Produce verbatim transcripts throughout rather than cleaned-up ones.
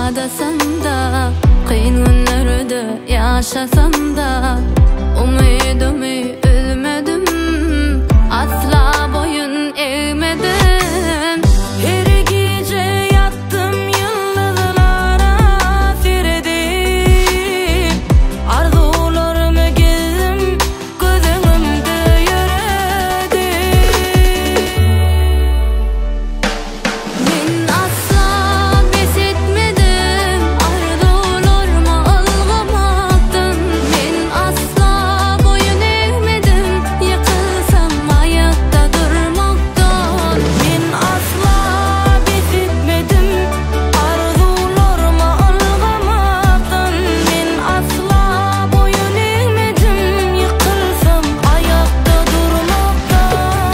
adasam da, kıyın günlerde yaşasam da, umidimi üzmedim, asla boyun eğmedim. Her gece yattım yıldızlara seyredip, arzularımı gezdim, gözümde yürüdüm. Men asla pes etmedim, arzularımı algamaktan. Men asla boyun eğmedim, yıkılsam ayakta durmaktan. Men asla pes etmedim, arzularımı algamaktan. Men asla boyun eğmedim, yıkılsam ayakta durmaktan.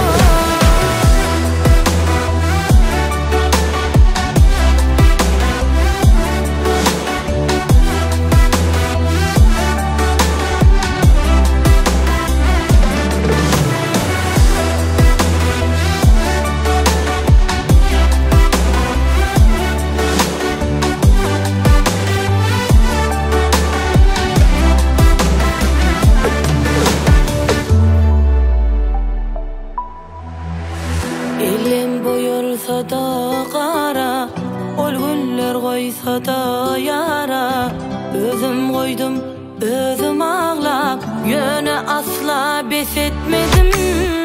Elim boyulsa da kara, ol güller koysa da yara. Özüm koydum, özüm ağlap, yöne asla pes etmedim.